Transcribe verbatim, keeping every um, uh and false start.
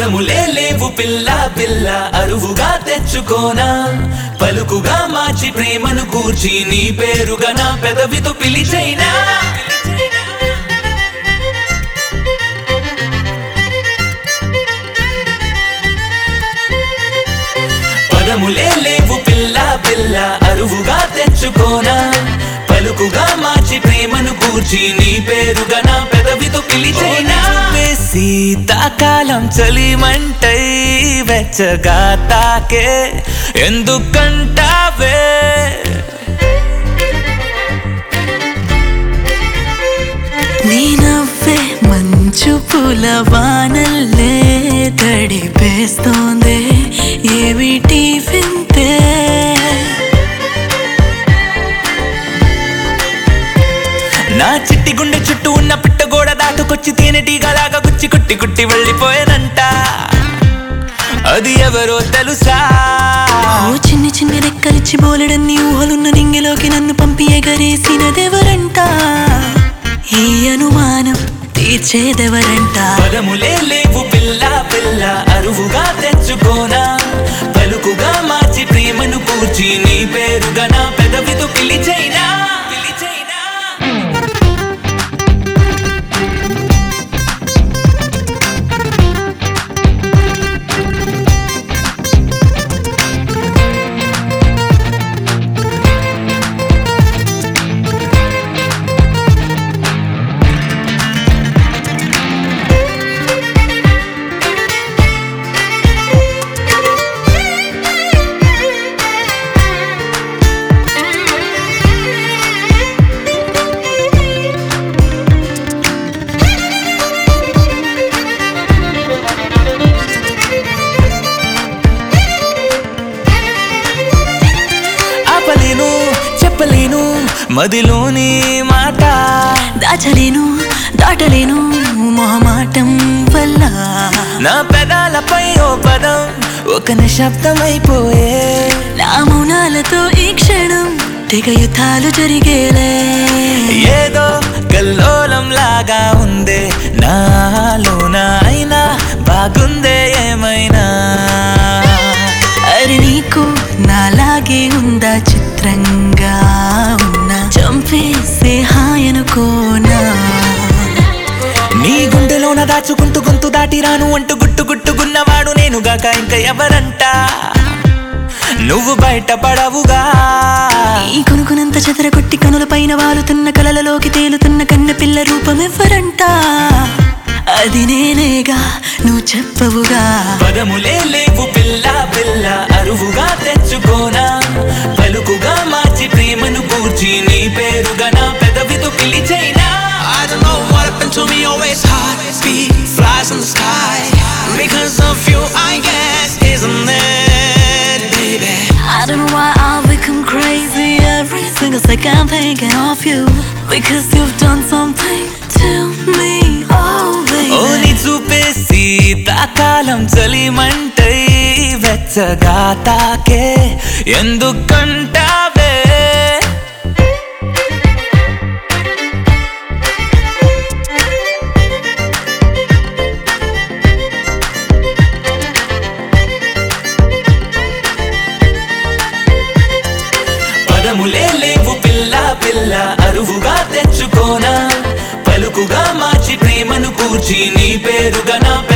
పదములే లేవు పిల్ల పిల్ల అరువుగా తెచ్చుకోనా పలుకుగా మార్చి ప్రేమను కూర్చి నీ పేరుగా నా పెదవితో పిలిచైనా పదములే లేవు పిల్ల పిల్ల అరువుగా తెచ్చుకోనా పలుకుగా మార్చి ప్రేమను కూర్చి నీ పేరుగా నా పెదవితో పిలిచైనా శీతాకాలం చలిమంటై వెచ్చగా తాకే ఎందుకంటావే నీ నవ్వే మంచు పూల వానల్లే తడిపేస్తోందే ఏమిటి వింతే నా చిట్టి గుండె చుట్టూ ఉన్న పిట్టగోడ దాటుకొచ్చి తేనెటీగలాగా గుచ్చి కుట్టి కుట్టి వెళ్ళిపోయానంట అది ఎవరో తెలుసా ఓ చిన్ని చిన్ని రెక్కలిచ్చి బోలెడన్ని ఊహలున్న నింగిలోకి నన్ను పంపి ఎగరేసినదెవరంట ఈ అనుమానం తీర్చేదెవరంట పదములే లేవు పిల్ల పిల్ల అరువుగా తెచ్చుకోనా పలుకుగా మార్చి ప్రేమను కూర్చి నీ పేరుగా నా పెదవితో పిలిచైనా పిలిచైనా చెప్పలేను మదిలోని మాట దాచలేను దాటలేను మొహమాటం వల్ల నా పెదాలపై ఓ పదం ఒక నిశ్శబ్దమైపోయే నా మౌనాలతో ఈ క్షణం తెగ యుద్ధాలు జరిగేలే ఏదో కల్లోలం లాగా ఉందే నాలోన అయినా బాగుందే ఏమైనా అరి నీకు నాలాగే ఉందా చిత్రంగా ఉన్నా చంపేసే హాయనుకోనా నీ గుండెలోన దాచుకుంటూ గొంతు దాటి రాను అంటూ గుట్టు గుట్టుకున్నవాడు నేనుగాక ఇంకా ఎవరంట నువ్వు బయట పడవుగా ఈ కొనుకునంత చెదర కొట్టి కనుల పైన వాలుతున్న కలలలోకి తేలుతున్న కన్న పిల్ల రూపం ఎవరంట అది నేనేగా నువ్వు చెప్పవుగా పదములే లేవు పిల్ల పిల్ల అరువుగా తెచ్చుకోనా పలుకుగా మార్చి ప్రేమను కూర్చి నీ పేరుగా నా పెదవితో పిలిచైనా I don't know what happened to me, always heart beat flies in the sky because of you, I guess, isn't it, baby? I don't know why I become crazy every single second thinking of you because you've done something to me, oh baby. ఓ నీ చూపే శీతాకాలం చలిమంటై వెచ్చగా తాకే ఎందుకంటావే పదములే లేవు పిల్ల పిల్ల అరువుగా తెచ్చుకోనా పలుకుగా మార్చి ప్రేమను కూర్చి నీ పేరుగా నా